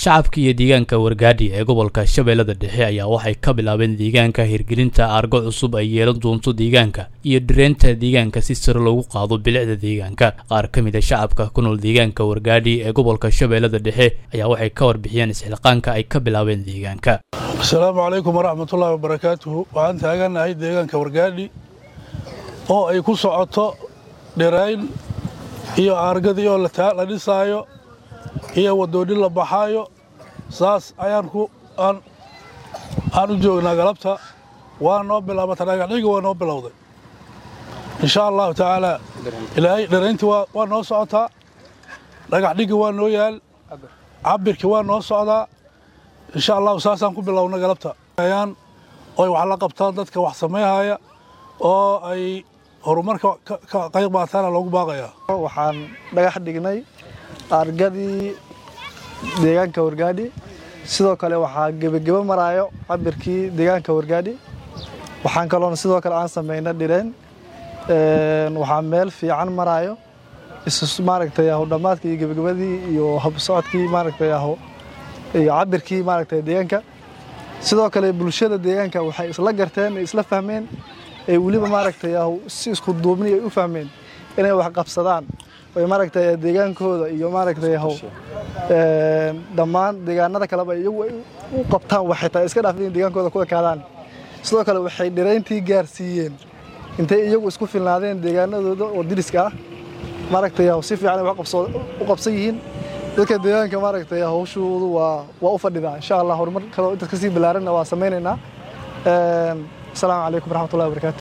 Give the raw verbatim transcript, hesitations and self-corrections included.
shacabka iyo deegaanka Wargaadhi ee gobolka Shabeellada Dhexe ayaa waxay ka bilaabeen deegaanka hirgelinta argo cusub ay yeelan doonto deegaanka iyo dhireenta deegaanka si sare loogu qaado bilicda deegaanka. Qaar ka mid ah shacabka ku nool deegaanka Wargaadhi ee gobolka Shabeellada Dhexe ayaa waxay ka warbixiyeen isxilqaanka ay ka bilaabeen deegaanka. Assalaamu calaykum waraxmatullaahi wabarakaatuh. Waxaan taaganahay deegaanka Wargaadhi oo ay ku socoto dhirayn iyo argadii oo la dhisaayo iyo wadoonin la baxaayo saas ayaan ku aan aan u joognaa galabta waa noo bilaabatay dhagaxiga waa noo bilowday insha Allah taala ilaahay dhirayntii waa waa noo socotaa dhagaxiga waa noo yaal cabirki waa noo socdaa insha Allah saasaan ku bilownaa galabta ayaan oo wax la qabtaa dadka wax sameeyaya oo ay horumarka ka qayb qaataan loogu baaqayaa. Waxaan dhagax dhignay argadii deegaanka Wargaadhi sidoo kale waxa gabagaba maraayo cabirkii deegaanka Wargaadhi waxaan kaloon sidoo kale aan sameeynaa dhireen ee waxa meel fiican maraayo isu maaragtay ah dhamaadkii gabagabadii iyo hab socodkii maaragtay ah iyo cabirkii maaragtay deegaanka sidoo kale bulshada deegaanka waxay isla garteen isla fahmeen ay waliba maaragtay ah si isku duubni ay u fahmeen inay wax qabsadaan way maaragtay deegaankooda iyo maaragtay ah ee dhamaan deegaanada kale ay iyagu u qabtaan waxay tahay iska dhaafin deegaankooda ku kaadaan sidoo kale waxay dhireyntii gaarsiiyeen intay iyagu isku filnaadeen deegaanadooda oo diriska ah maaragtay ah si fiican wax qabso u qabsan yihiin dadka deegaanka maaragtay ah hawshoodu waa waa u fadhidaa insha Allah horumar kale inta ka sii bilaaran waa sameeynaa ee السلام عليكم ورحمة الله وبركاته.